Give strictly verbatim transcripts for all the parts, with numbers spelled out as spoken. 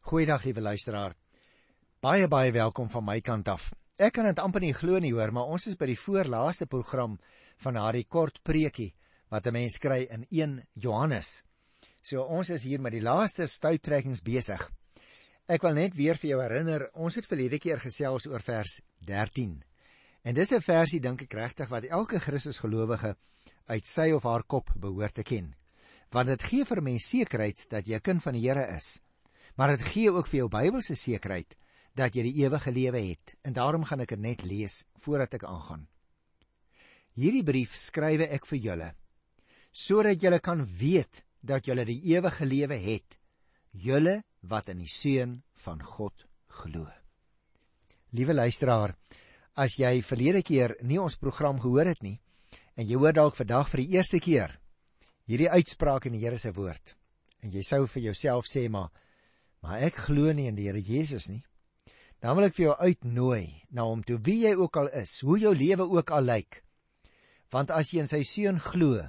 Goeiedag, liewe luisteraar. Baie, baie welkom van my kant af. Ek kan het amper nie glo nie hoor, maar ons is by die voorlaaste program van daardie kort preekie wat 'n mens kry in een Johannes. So ons is hier met die laaste stuiptrekkings besig. Ek wil net weer vir jou herinner, ons het verlede keer gesels oor vers dertien. En dis 'n versie dink ek regtig wat elke Christus gelowige uit sy of haar kop behoort te ken. Want dit gee vir mens sekerheid dat jy 'n kind van die Here is. Maar dit gee ook vir jou Bybelse sekerheid dat jy die ewige lewe het. En daarom gaan ek dit net lees voordat ek aangaan. Hierdie brief skrywe ek vir julle, sodat julle kan weet dat julle die ewige lewe het, julle wat in die Seun van God glo. Liewe luisteraar, as jy verlede keer nie ons program gehoor het nie, en jy hoor dalk vandag vir die eerste keer hierdie uitspraak in die Here se woord, en jy sou vir jouself sê, maar, maar ek glo nie in die Here Jesus nie, dan wil ek vir jou uitnooi na hom toe, wie jy ook al is, hoe jou lewe ook al lyk, want as jy in sy Seun glo,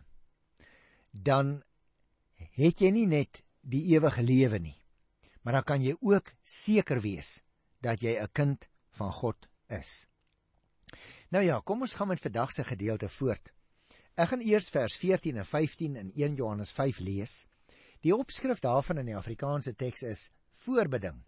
dan het jy nie net die ewige lewe nie, maar dan kan jy ook seker wees dat jy 'n kind van God is. Nou ja, kom ons gaan met vandag se gedeelte voort. Ek gaan eers vers veertien en vyftien in een Johannes vyf lees. Die opskrif daarvan in die Afrikaanse teks is voorbeding.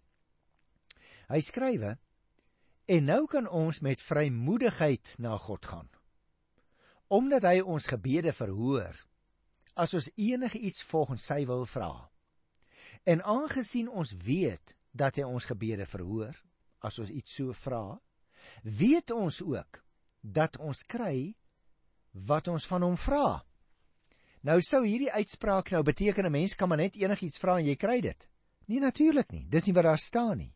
Hy skrywe, en nou kan ons met vrymoedigheid na God gaan, omdat hy ons gebede verhoor, as ons enige iets volgens sy wil vra. En aangesien ons weet dat hy ons gebede verhoor, as ons iets so vra, weet ons ook dat ons kry wat ons van hom vra. Nou sou hierdie uitspraak nou beteken 'n mens kan maar net enigiets vra en jy kry dit. Nie natuurlik nie, dis nie wat daar staan nie.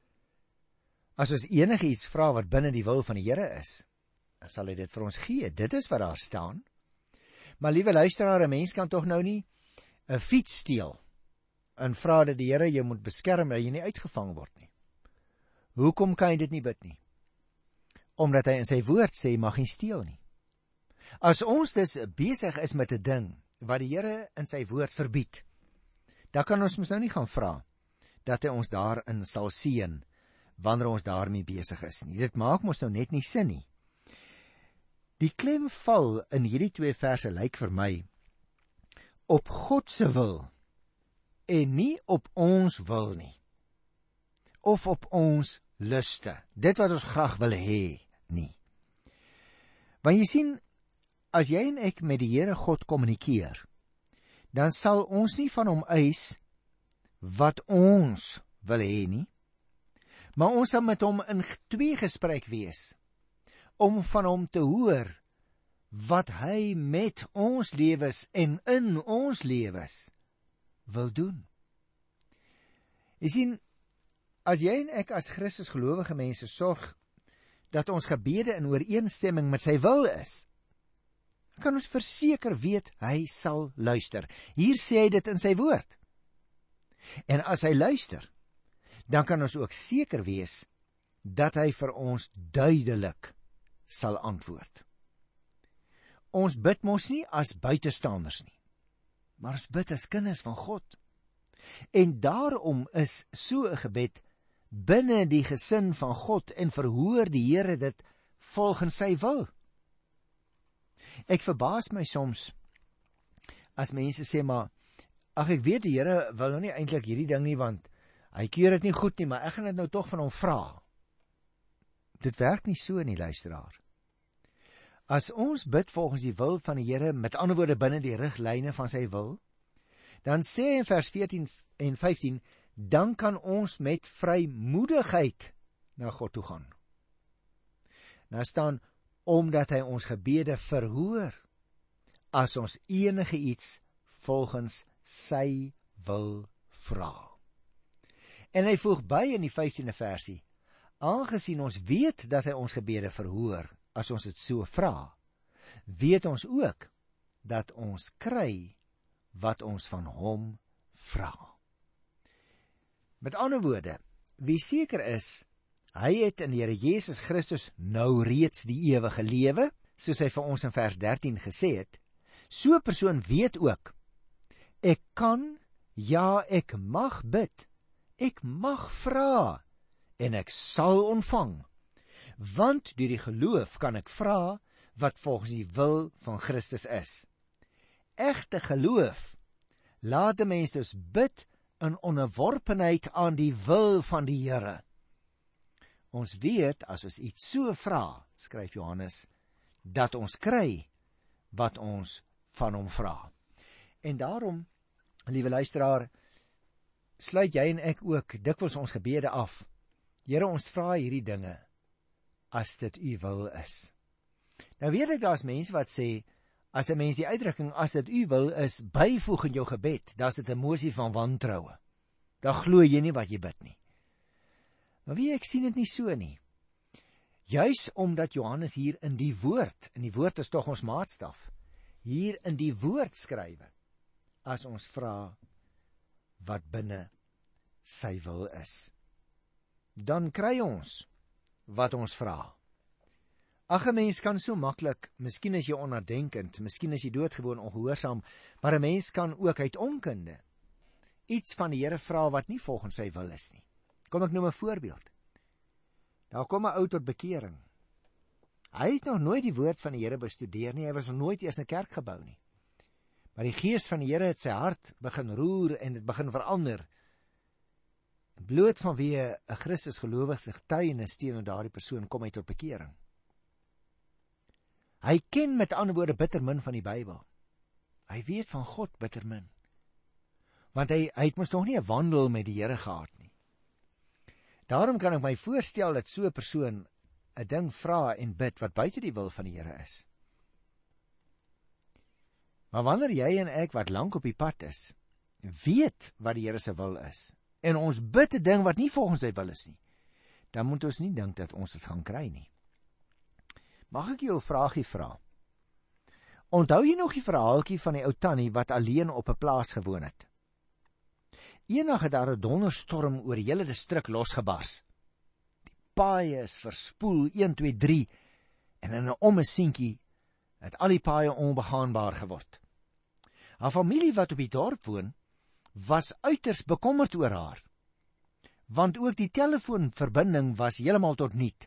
As ons enigiets vra wat binne die wil van die Here is, dan sal hy dit vir ons gee. Dit is wat daar staan. Maar liewe luisteraar, 'n mens kan tog nou nie 'n fiets steel en vra dat die Here jou moet beskerm dat jy nie uitgevang word nie. Hoekom kan jy dit nie bid nie? Omdat hy in sy woord sê, mag nie steel nie. As ons dus besig is met 'n ding wat die Here in sy woord verbied, dan kan ons mos nou nie gaan vra dat hy ons daarin sal seën wanneer ons daarmee besig is nie. Dit maak mos nou net nie sin nie. Die klem val in hierdie twee verse lyk vir my op God se wil en nie op ons wil nie, of op ons luste, dit wat ons graag wil hê nie. Want jy sien, as jy en ek met die Here God kommunikeer, dan sal ons nie van hom eis wat ons wil hê nie, maar ons sal met hom in twee gesprek wees, om van hom te hoor wat hy met ons lewens en in ons lewens wil doen. Jy sien, as jy en ek as Christus gelowige mense sorg dat ons gebede in ooreenstemming met sy wil is, kan ons verseker weet hy sal luister. Hier sê hy dit in sy woord. En as hy luister, dan kan ons ook seker wees dat hy vir ons duidelik sal antwoord. Ons bid mos nie as buitestanders nie, maar ons bid as kinders van God. En daarom is so 'n gebed binne die gesin van God en verhoor die Here dit volgens sy wil. Ek verbaas my soms as mense sê, maar ag ek weet die Here wil nou nie eintlik hierdie ding nie, want hy keur dit nie goed nie, maar ek gaan dit nou tog van hom vra. Dit werk nie so nie, luisteraar. As ons bid volgens die wil van die Here, met ander woorde binne die riglyne van sy wil, dan sê in vers veertien en vyftien, dan kan ons met vrymoedigheid na God toe gaan. Nou staan, omdat hy ons gebede verhoor, as ons enige iets volgens sy wil vra. En hy voeg by in die vyftiende versie, aangesien ons weet dat hy ons gebede verhoor, as ons dit so vra, weet ons ook dat ons kry wat ons van hom vra. Met ander woorde, wie seker is, hy het in die Here Jesus Christus nou reeds die ewige lewe, soos hy vir ons in vers dertien gesê het, so 'n persoon weet ook, ek kan, ja ek mag bid, Ek mag vra en ek sal ontvang, want deur die geloof kan ek vra wat volgens die wil van Christus is. Egte geloof laat 'n mens dus bid in onderworpenheid aan die wil van die Here. Ons weet as ons iets so vra, skryf Johannes, dat ons kry wat ons van hom vra. En daarom, liewe luisteraar, sluit jy en ek ook dikwels ons gebede af. Here, ons vra hierdie dinge as dit u wil is. Nou weet ek, daar is mense wat sê, as 'n mens die uitdrukking as dit u wil is byvoeg in jou gebed, dan is dit 'n emosie van wantroue. Dan glo jy nie wat jy bid nie. Maar wie, ek sien dit nie so nie. Juis omdat Johannes hier in die woord, en die woord is tog ons maatstaf, hier in die woord skrywe, as ons vra wat binne sy wil is, dan kry ons wat ons vra. Ag, 'n mens kan so maklik, miskien is jy onnadenkend, miskien is jy doodgewoon ongehoorsaam, maar 'n mens kan ook uit onkunde iets van die Here vra wat nie volgens sy wil is nie. Kom ek noem 'n voorbeeld. Daar kom 'n ou tot bekering. Hy het nog nooit die woord van die Here bestudeer nie, hy was nog nooit eers 'n kerk gebou nie. Maar die Gees van die Here het sy hart begin roer en dit begin verander. Bloot vanweë 'n Christus gelowige getuienis teenoor daardie persoon kom hy tot bekering. Hy ken met ander woorde bitter min van die Bybel. Hy weet van God bitter min. Want hy, hy het mos nog nie 'n wandel met die Here gehad nie. Daarom kan ek my voorstel dat so 'n persoon 'n ding vra en bid wat buite die wil van die Here is. Maar wanneer jy en ek wat lank op die pad is, weet wat die Here se wil is, en ons bid 'n ding wat nie volgens sy wil is nie, dan moet ons nie dink dat ons dit gaan kry nie. Mag ek jou 'n vraagie vra? Onthou jy nog die verhaaltjie van die ou tannie wat alleen op 'n plaas gewoon het? Eendag het daar 'n donderstorm oor die hele distrik losgebars. Die paaie is verspoel, een, twee, drie, en in 'n ommesientjie het al die paaie onbegaanbaar geword. Haar familie wat op die dorp woon, was uiters bekommerd oor haar, want ook die telefoonverbinding was heeltemal tot niet.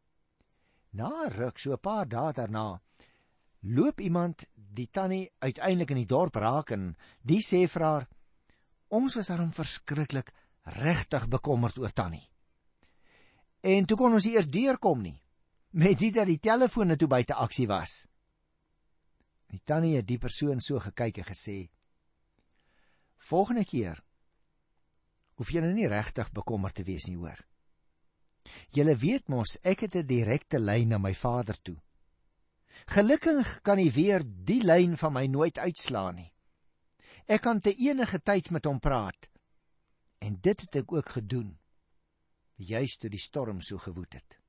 Na 'n ruk, so 'n paar dae daarna, loop iemand die tannie uiteindelik in die dorp raak en die sê vir haar, ons was daarom verskriklik regtig bekommerd oor tannie. En toe kon ons nie eers deurkom nie, met dit dat die telefoon net toe buite aksie was. Die tannie het die persoon so gekyk en gesê, volgende keer hoef jy nie regtig bekommerd te wees nie, hoor. Julle weet mos, ek het 'n direkte lyn na my Vader toe. Gelukkig kan hy weer die lyn van my nooit uitslaan nie. Ek kan te enige tyd met hom praat. En dit het ek ook gedoen, juis toe die storm so gewoed het.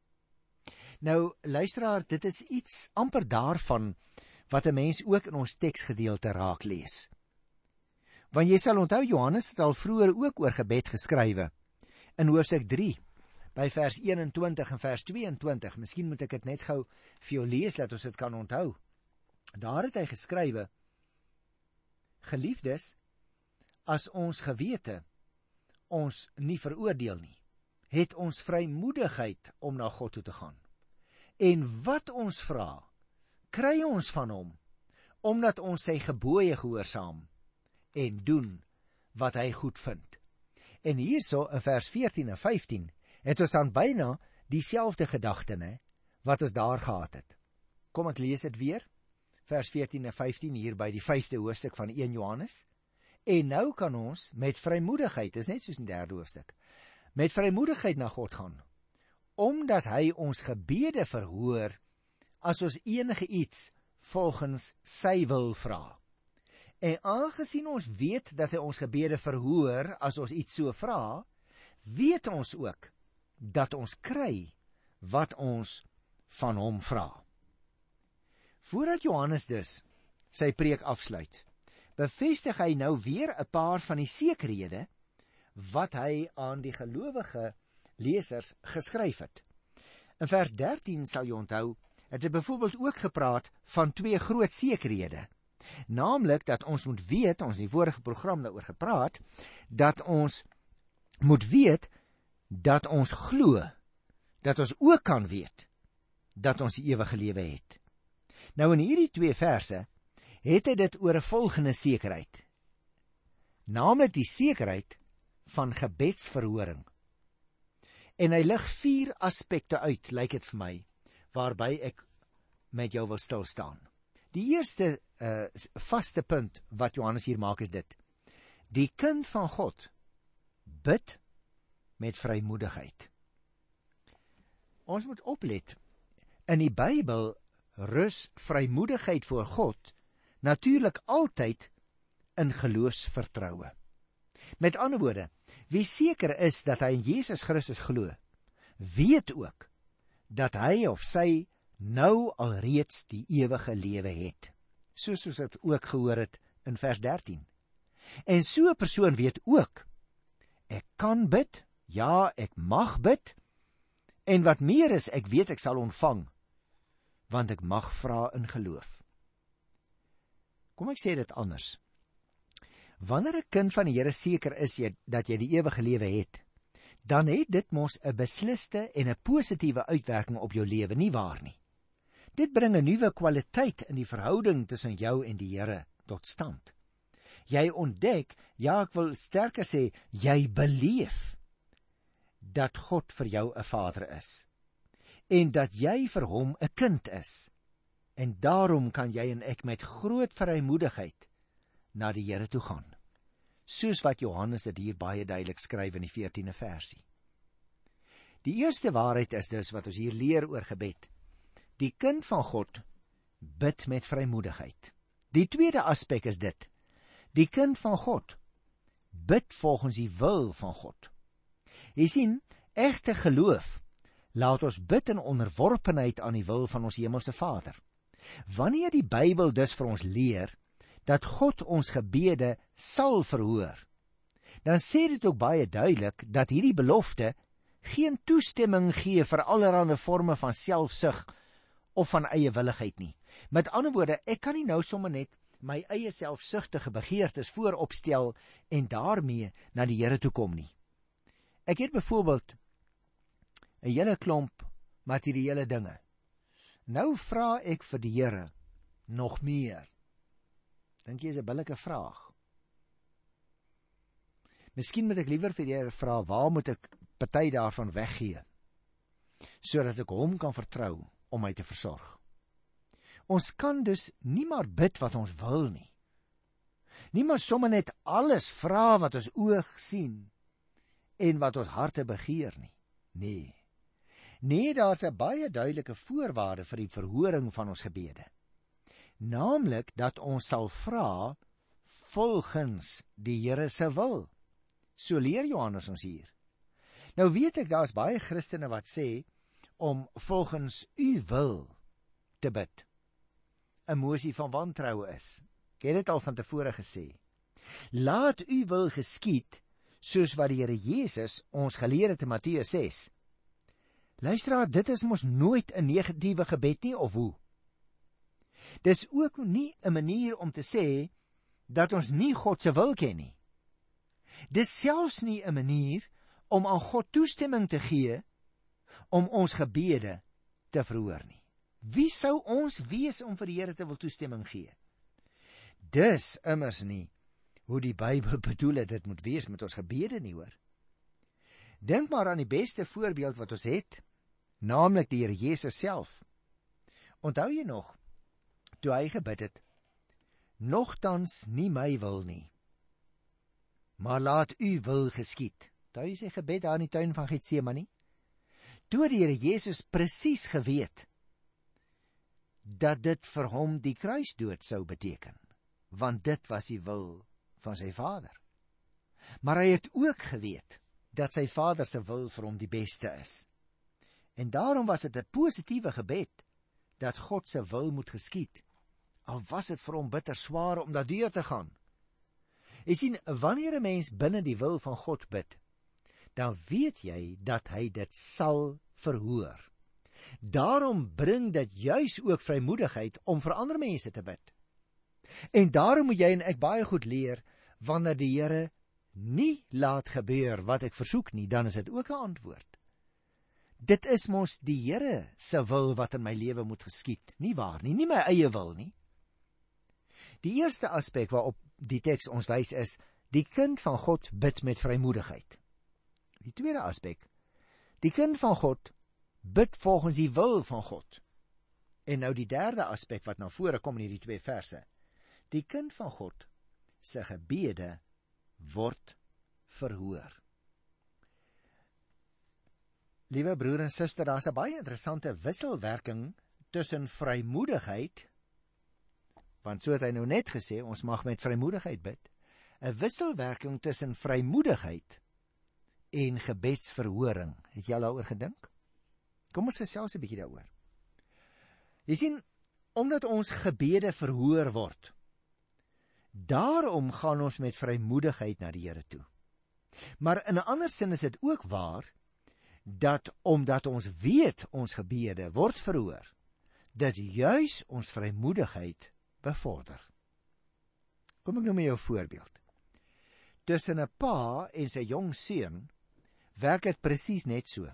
Nou, luisteraar, dit is iets amper daarvan wat 'n mens ook in ons teksgedeelte raak lees. Want jy sal onthou, Johannes het al vroeër ook oor gebed geskrywe, in hoofstuk drie, by vers eenentwintig en vers tweeëntwintig, miskien moet ek dit net gou vir jou lees, dat ons dit kan onthou. Daar het hy geskrywe, geliefdes, as ons gewete ons nie veroordeel nie, het ons vrymoedigheid om na God toe te gaan. En wat ons vra, kry ons van hom, omdat ons sy gebooie gehoorsaam en doen wat hy goed vind. En hierso in vers veertien en vyftien het ons dan byna dieselfde gedagte, ne, wat ons daar gehad het. Kom ek lees dit weer, vers veertien en vyftien hier by die vyfde hoofstuk van eerste Johannes. En nou kan ons met vrymoedigheid, is net soos in die derde hoofstuk, met vrymoedigheid na God gaan, omdat hy ons gebede verhoor, as ons enige iets volgens sy wil vra. En aangesien ons weet dat hy ons gebede verhoor, as ons iets so vra, weet ons ook, dat ons kry, wat ons van hom vra. Voordat Johannes dus sy preek afsluit, bevestig hy nou weer 'n paar van die sekerhede wat hy aan die gelowige lesers geskryf het. In vers dertien sal jy onthou, het hy byvoorbeeld ook gepraat van twee groot sekerhede, naamlik dat ons moet weet, ons in die vorige program daaroor gepraat, dat ons moet weet dat ons glo, dat ons ook kan weet dat ons die ewige lewe het. Nou in hierdie twee verse het hy dit oor 'n volgende sekerheid, naamlik die sekerheid van gebedsverhoring. En hy lig vier aspekte uit, lyk dit vir my, waarby ek met jou wil stil staan. Die eerste uh, vaste punt wat Johannes hier maak is dit: die kind van God bid met vrymoedigheid. Ons moet oplet, in die Bybel rus vrymoedigheid voor God natuurlik altyd in geloofsvertroue. Met ander woorde, wie seker is dat hy in Jesus Christus glo, weet ook dat hy of sy nou alreeds die ewige lewe het, soos ons dit ook gehoor het in vers dertien. En so 'n persoon weet ook, ek kan bid, ja, ek mag bid, en wat meer is, ek weet ek sal ontvang, want ek mag vra in geloof. Kom ek sê dit anders. Wanneer 'n kind van die Here seker is jy, dat jy die ewige lewe het, dan het dit mos 'n besliste en 'n positiewe uitwerking op jou lewe, nie waar nie? Dit bring 'n nuwe kwaliteit in die verhouding tussen jou en die Here tot stand. Jy ontdek, ja, ek wil sterker sê, jy beleef dat God vir jou 'n vader is en dat jy vir hom 'n kind is. En daarom kan jy en ek met groot vrymoedigheid na die Here toe gaan, soos wat Johannes dit hier baie duidelik skryf in die veertiende versie. Die eerste waarheid is dus wat ons hier leer oor gebed: die kind van God bid met vrymoedigheid. Die tweede aspek is dit: die kind van God bid volgens die wil van God. Jy sien, egte geloof laat ons bid in onderworpenheid aan die wil van ons hemelse Vader. Wanneer die Bybel dus vir ons leer dat God ons gebede sal verhoor, dan sê dit ook baie duidelik dat hierdie belofte geen toestemming gee vir allerlei forme van selfsug of van eie willigheid nie. Met ander woorde, ek kan nie nou sommer net my eie selfsugtige begeertes vooropstel en daarmee na die Here toe kom nie. Ek het byvoorbeeld 'n hele klomp materiële dinge. Nou vra ek vir die Here nog meer. Dink jy is 'n billike vraag? Miskien moet ek liewer vir die Here vra, waar moet ek party daarvan weggee, sodat ek hom kan vertrou om my te versorg. Ons kan dus nie maar bid wat ons wil nie. Nie maar sommer net alles vra wat ons oog sien en wat ons harte begeer nie. Nee. Nee, daar's 'n baie duidelike voorwaarde vir die verhoring van ons gebede. Naamlik dat ons sal vra volgens die Here se wil. So leer Johannes ons hier. Nou weet ek, daar's baie Christene wat sê om volgens u wil te bid 'n mosie van wantroue is. Ek het dit al van tevore gesê. Laat u wil geskied, soos wat die Here Jesus ons geleer het in Matteus ses. Luisteraar, dit is mos nooit 'n negatiewe gebed nie, of hoe? Dis ook nie 'n manier om te sê dat ons nie God se wil ken nie. Dis selfs nie 'n manier om aan God toestemming te gee om ons gebede te verhoor nie. Wie sou ons wees om vir die Here te wil toestemming gee? Dis immers nie hoe die Bybel bedoel het dit moet wees met ons gebede nie, hoor. Dink maar aan die beste voorbeeld wat ons het, naamlik die Here Jesus self. Onthou jy nog, toe hy gebid het, nogtans nie my wil nie, maar laat u wil geskied. Onthou jy sy gebed daar in die tuin van Getsemane? Toe die Here Jesus presies geweet dat dit vir hom die kruisdood sou beteken, want dit was die wil van sy Vader. Maar hy het ook geweet dat sy Vader se wil vir hom die beste is. En daarom was dit 'n positiewe gebed dat God se wil moet geskied, al was dit vir hom bitter swaar om daardeur te gaan. Jy sien, wanneer 'n mens binne die wil van God bid, dan weet jy dat hy dit sal verhoor. Daarom bring dit juis ook vrymoedigheid om vir ander mense te bid. En daarom moet jy en ek baie goed leer, wanneer die Here nie laat gebeur wat ek versoek nie, dan is dit ook 'n antwoord. Dit is mos die Here se wil wat in my lewe moet geskied, nie waar nie, nie my eie wil nie. Die eerste aspek waarop die teks ons wys is, die kind van God bid met vrymoedigheid. Die tweede aspek, die kind van God bid volgens die wil van God. En nou die derde aspek wat na vore kom in hierdie twee verse, die kind van God se gebede word verhoor. Liewe broer en suster, daar is 'n baie interessante wisselwerking tussen vrymoedigheid, want so het hy nou net gesê, ons mag met vrymoedigheid bid, 'n wisselwerking tussen vrymoedigheid en gebedsverhoring. Het jy al daaroor gedink? Kom ons gesels 'n bietjie daaroor. Jy sien, omdat ons gebede verhoor word, daarom gaan ons met vrymoedigheid na die Here toe. Maar in 'n ander sin is dit ook waar, dat omdat ons weet ons gebede word verhoor, dat juis ons vrymoedigheid bevorder. Kom ek noem jou 'n voorbeeld. Tussen 'n pa en sy jong seun werk dit presies net so.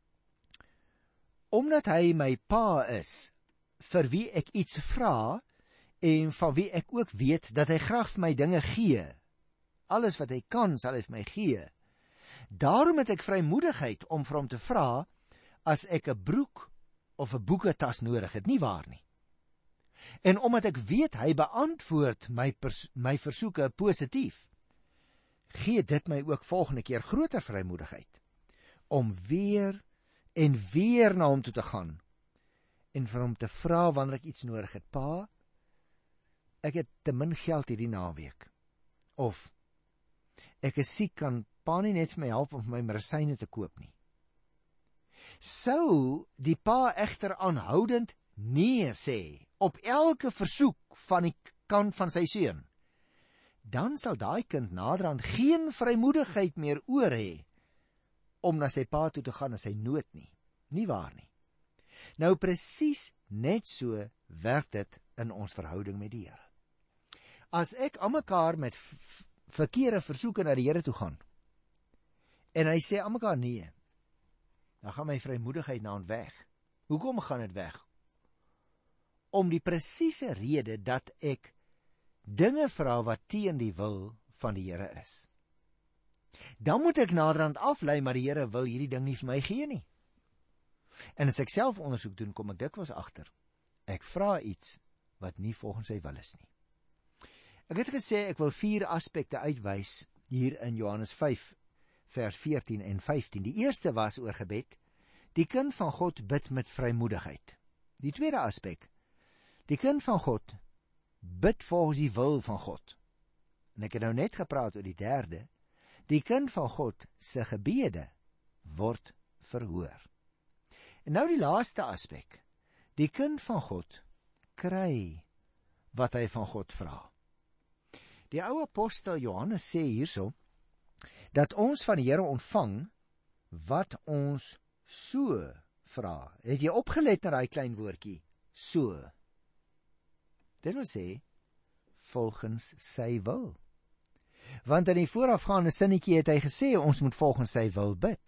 Omdat hy my pa is, vir wie ek iets vra, en van wie ek ook weet dat hy graag vir my dinge gee, alles wat hy kan, sal hy vir my gee, daarom het ek vrymoedigheid om vir hom te vra, as ek 'n broek of 'n boeketas nodig het, nie waar nie. En omdat ek weet hy beantwoord my, my versoeke positief, gee dit my ook volgende keer groter vrymoedigheid, om weer en weer na hom toe te gaan, en vir hom te vra wanneer ek iets nodig het. Pa, ek het te min geld hierdie naweek, of ek is siek, kan pa nie net vir my help om vir my medisyne te koop nie. Sou die pa egter aanhoudend nee sê op elke versoek van die kant van sy seun, dan sal daai kind naderhand geen vrymoedigheid meer oor hê om na sy pa toe te gaan as hy nood nie. Nie waar nie. Nou presies net so werk dit in ons verhouding met die Here. As ek aan mekaar met verkeerde versoeke na die Here toe gaan, en hy sê aan mekaar nee, dan gaan my vrymoedigheid na hom weg. Hoekom gaan dit weg? Om die presiese rede dat ek dinge vra wat teen die wil van die Here is. Dan moet ek naderhand aflei, maar die Here wil hierdie ding nie vir my gee nie. En as ek self ondersoek doen, kom ek dikwels agter, ek vra iets wat nie volgens sy wil is nie. Ek het gesê, ek wil vier aspekte uitwys hier in Johannes vyf, vers veertien en vyftien. Die eerste was oor gebed. Die kind van God bid met vrymoedigheid. Die tweede aspek, die kind van God bid volgens die wil van God. En ek het nou net gepraat oor die derde, die kind van God se gebede word verhoor. En nou die laaste aspek, die kind van God kry wat hy van God vra. Die ou apostel Johannes sê hierso, dat ons van die Here ontvang wat ons so vra. Het jy opgelet na daai klein woordjie, so? Dit wil sê, volgens sy wil. Want in die voorafgaande sinnetjie het hy gesê, ons moet volgens sy wil bid.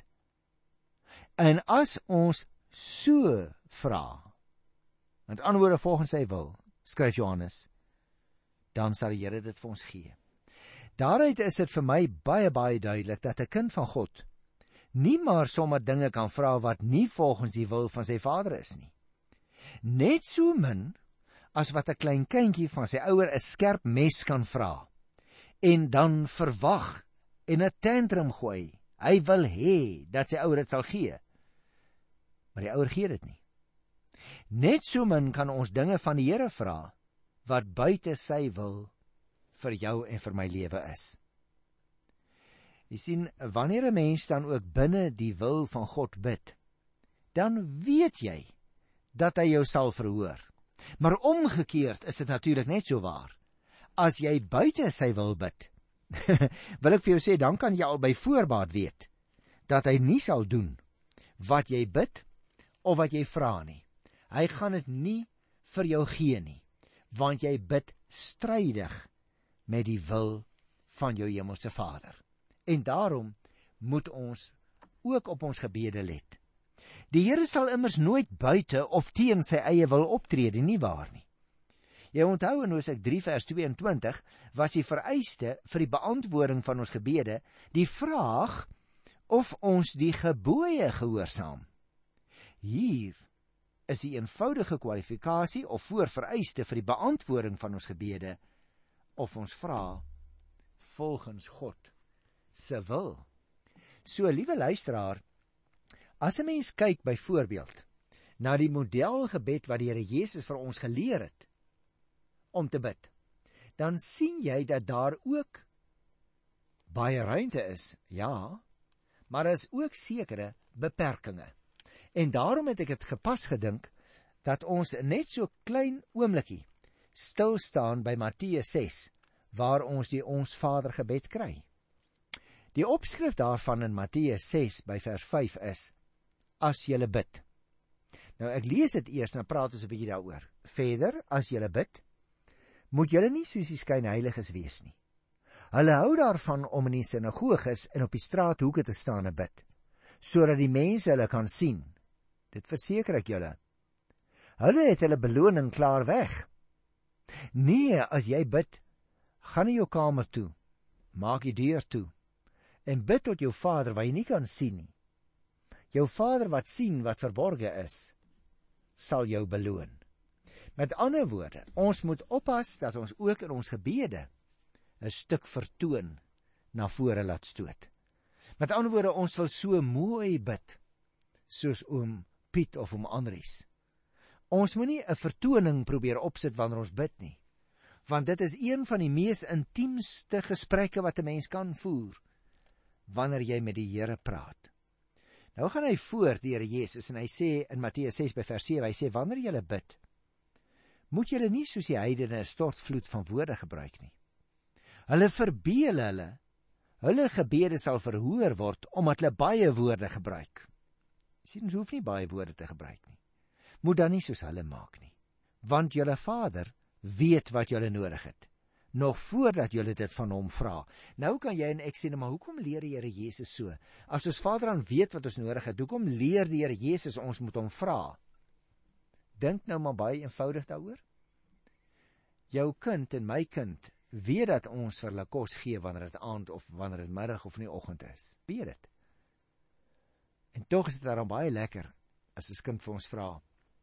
En as ons so vra, met ander woorde volgens sy wil, skryf Johannes, dan sal die Here dit vir ons gee. Daaruit is dit vir my baie, baie duidelik, dat 'n kind van God nie maar sommer dinge kan vra wat nie volgens die wil van sy vader is nie. Net so min as wat 'n klein kindjie van sy ouer 'n skerp mes kan vra, en dan verwag en 'n tantrum gooi. Hy wil hê dat sy ouer dit sal gee, maar die ouer gee dit nie. Net so min kan ons dinge van die Here vra wat buite sy wil vir jou en vir my lewe is. Jy sien, wanneer 'n mens dan ook binne die wil van God bid, dan weet jy dat hy jou sal verhoor. Maar omgekeerd is dit natuurlik net so waar. As jy buite sy wil bid, wil ek vir jou sê, dan kan jy al by voorbaat weet dat hy nie sal doen wat jy bid of wat jy vra nie. Hy gaan dit nie vir jou gee nie, want jy bid strydig met die wil van jou hemelse Vader. En daarom moet ons ook op ons gebede let. Die Here sal immers nooit buite of teen sy eie wil optrede, nie waar nie. Jy onthou in Hosea drie vers tweeëntwintig was die vereiste vir die beantwoording van ons gebede die vraag of ons die gebooie gehoorsaam. Hier is die eenvoudige kwalifikasie of voorvereiste vir die beantwoording van ons gebede of ons vra volgens God se wil. So, liewe luisteraar, as 'n mens kyk byvoorbeeld na die modelgebed wat die Here Jesus vir ons geleer het om te bid, dan sien jy dat daar ook baie ruimte is, ja, maar daar is ook sekere beperkings. En daarom het ek het gepas gedink dat ons net so klein oomblikie stil staan by Matteus ses, waar ons die Ons Vader gebed kry. Die opskrif daarvan in Matteus ses by vers vyf is: as julle bid. Nou ek lees dit eers, dan praat ons 'n bietjie daaroor. Verder, as julle bid, moet julle nie soos die skynheiliges wees nie. Hulle hou daarvan om in die sinagoges en op die straathoeke te staan en bid, sodat die mense hulle kan sien. Dit verseker ek julle. Hulle het hulle beloning klaar weg. Nee, as jy bid, gaan in jou kamer toe, maak die deur toe, en bid tot jou Vader wat jy nie kan sien nie. Jou Vader wat sien wat verborge is, sal jou beloon. Met ander woorde, ons moet oppas dat ons ook in ons gebede 'n stuk vertoon na vore laat stoot. Met ander woorde, ons wil so mooi bid, soos oom Piet of oom Andries. Ons moet nie 'n vertoning probeer opsit wanneer ons bid nie, want dit is een van die mees intiemste gesprekke wat 'n mens kan voer, wanneer jy met die Here praat. Nou gaan hy voort, die Here Jesus, en hy sê in Matteus ses by vers sewe, hy sê, wanneer julle bid, moet julle nie soos die heidene 'n stortvloed van woorde gebruik nie. Hulle verbeel hulle, hulle gebede sal verhoor word, omdat hulle baie woorde gebruik. Sien, ons hoef nie baie woorde te gebruik nie. Moet dan nie soos hulle maak nie, want julle Vader weet wat julle nodig het, nog voordat julle dit van hom vra. Nou kan jy en ek sê, maar hoekom leer die Here Jesus so? As ons Vader dan weet wat ons nodig het, hoekom leer die Here Jesus ons moet hom vra? Dink nou maar baie eenvoudig daaroor. Jou kind en my kind weet dat ons vir hulle kos gee wanneer dit aand of wanneer dit middag of in die oggend is. Weet dit. En tog is dit daarom baie lekker as ons kind vir ons vra,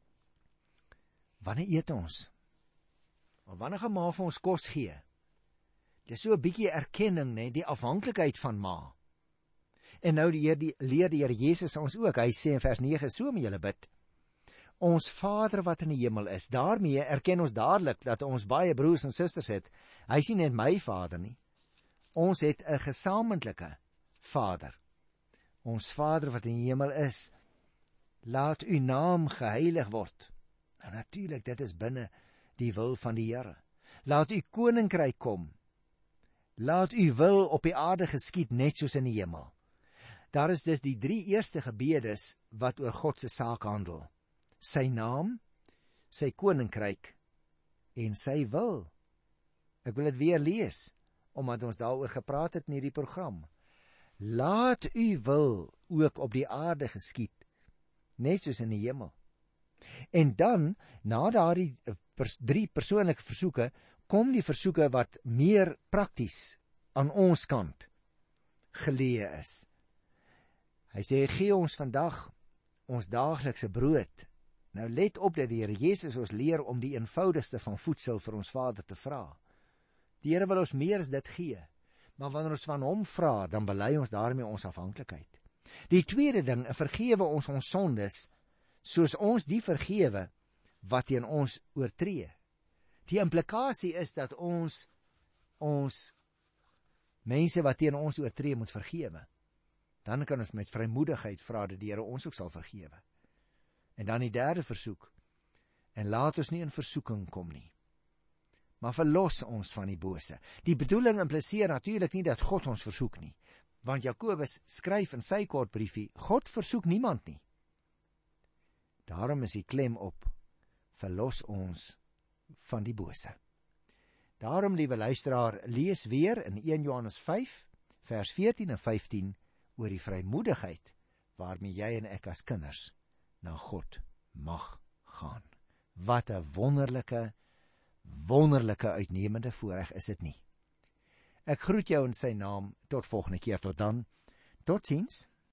wanneer eet ons? Of wanneer gaan ma vir ons kos gee? Dit is so 'n bietjie erkenning, né, die afhanklikheid van ma. En nou die Heer die leer die Here Jesus ons ook. Hy sê in vers nege, so moet julle bid. Ons Vader wat in die hemel is. Daarmee erken ons dadelik dat ons baie broers en susters het. Hy is nie net my Vader nie. Ons het 'n gesamentlike Vader. Ons Vader wat in die hemel is, laat u naam geheilig word. En natuurlik, dit is binne die wil van die Here. Laat u koninkryk kom. Laat u wil op die aarde geskied net soos in die hemel. Daar is dus die drie eerste gebedes wat oor God se saak handel. Sy naam, sy koninkryk en sy wil. Ek wil dit weer lees, omdat ons daaroor gepraat het in hierdie program. Laat u wil ook op die aarde geskied, net soos in die hemel. En dan, na daardie pers- drie persoonlike versoeke, kom die versoeke wat meer prakties aan ons kant geleë is. Hy sê, gee ons vandag ons daaglikse brood. Nou let op dat die Here Jesus ons leer om die eenvoudigste van voedsel vir ons Vader te vra. Die Here wil ons meer as dit gee, maar wanneer ons van hom vra, dan bely ons daarmee ons afhanklikheid. Die tweede ding, vergewe ons ons sondes, soos ons die vergewe wat teen ons oortree. Die implikasie is dat ons ons mense wat teen ons oortree moet vergewe. Dan kan ons met vrymoedigheid vra dat die Here ons ook sal vergewe. En dan die derde versoek, en laat ons nie in versoeking kom nie, maar verlos ons van die bose. Die bedoeling impliseer natuurlik nie dat God ons versoek nie, want Jakobus skryf in sy kort briefie, God versoek niemand nie. Daarom is die klem op, verlos ons van die bose. Daarom, liewe luisteraar, lees weer in eerste Johannes vyf, vers veertien en vyftien oor die vrymoedigheid waarmee jy en ek as kinders na God mag gaan. Wat 'n wonderlike, wonderlike uitnemende voorreg is dit nie. Ek groet jou in sy naam, tot volgende keer, tot dan, totsiens.